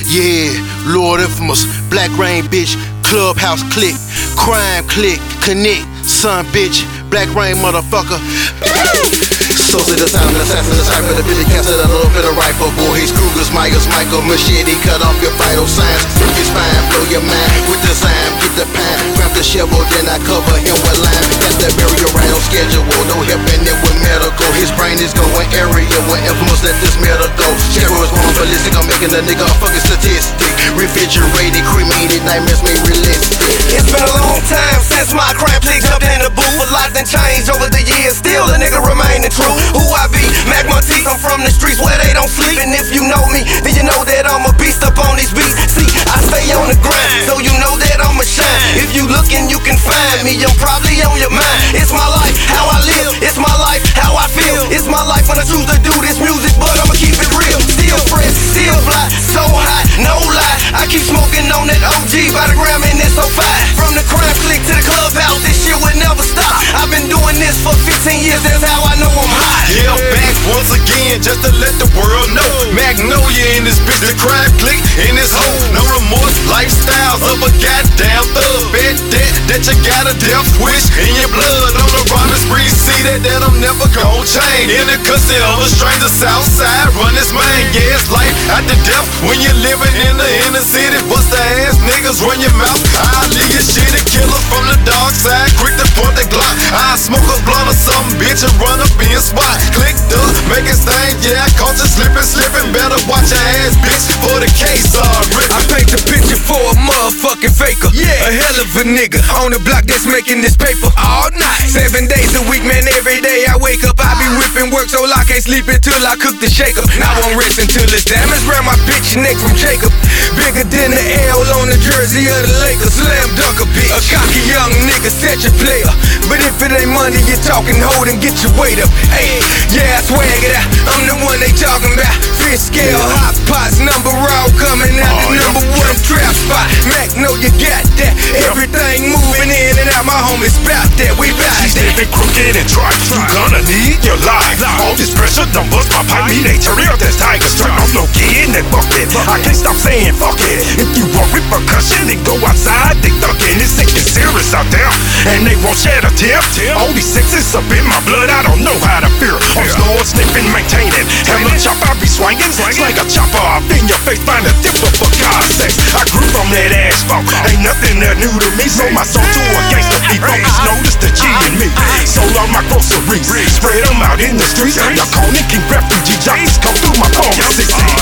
Yeah, Lord Infamous, Black Rain bitch, Clubhouse click, crime click, connect, son bitch, Black Rain motherfucker. Sosa the sound, the assassin, the cypher, the Billy Cancer, the little bit of rifle. Voorhees, Krugers, Myers, Michael, machete, cut off your vital signs. Break your spine, blow your mind with design. Get the pine, grab the shovel, then I cover him with lime. Got the burial right on schedule, no helping it with medical. His brain is going area when Infamous let this metal go. Steroids born ballistic, I'm making a nigga a fucking statistic. Refrigerated, cremated, nightmares made realistic. It's been a long time since my crime click jumped in the booth. A lot done changed over the years, still a nigga remaining true. Who I be, Mac Monteith, I'm from the streets where they don't sleep. And if you know me, then you know that I'm a beast up on these beats. See, I stay on the grind, so you know that I'ma shine. If you looking, you can find me, I'm probably on your mind. It's my life, how I live, it's my life, how I feel. It's my life when I choose to do this music, but I'ma keep it real. Still fresh, still fly, so high, no lie. I keep smoking on that OG by the gram and it's so fine. From the crime click to the clubhouse, this shit would never stop. I've been doing this for 15 years, that's how I know I'm hot. Yeah, back once again, just to let the world know. Magnolia in this bitch, the crime click in this hole. No remorse, lifestyles of a goddamn thug. Bet that you got a death wish in your blood. On the robbing spree, see that I'm never gon' change. In the custody of a stranger, Southside, run this man. Yeah, it's life after death when you're living in the inner city. Bust the ass niggas, run your mouth. I leave your shit and killers from the dark side. Quick to point the Glock. I smoke a blunt or something, bitch, and run up in spot. Click the make it stain, yeah, I caught you slipping. Better watch your ass, bitch, for the case ripping. I paint the picture for a motherfucking faker. Yeah, a hell of a nigga on the block that's making this paper all night. 7 days a week, man, every day I wake up. I be whipping work so I can't sleep until I cook the shaker. Now I won't rest until it's damaged round my bitch neck from Jacob. Bigger than the L on the jersey of the Lakers. Slam dunk a bitch. A cocky young nigga, set your player. But if it ain't money you're talking, hold and get your weight up. Hey, yeah, I swag it out. I'm the one they talking about. Fish scale, hot pots, number all coming out. The number one trap spot. Mac, know you got that. Everything moving in and out. My homies bout that. We bout that. Stepping crooked and dry. You gonna need your life. All this pressure don't bust my pipe. Me, they turn out that's tigers. Turn off no key in that bucket. I can't stop saying fuck it. If you want repercussion, then go outside. They thuggin'. It's sick and serious out there. And they won't shed a tear. All these sexes up in my blood. I don't know how to fear. I'm slow, sniffing, maintaining. Hammer chop, I be swinging. Like a chopper off in your face. Find a dipper for God's sakes. I grew from that asphalt. Ain't nothing that new to me. Sold my soul to a gangster. Be focused, notice the G in me. Sold all my groceries. Spread them out in the streets. Y'all calling King Refugee. Jockeys come through my pharmacy.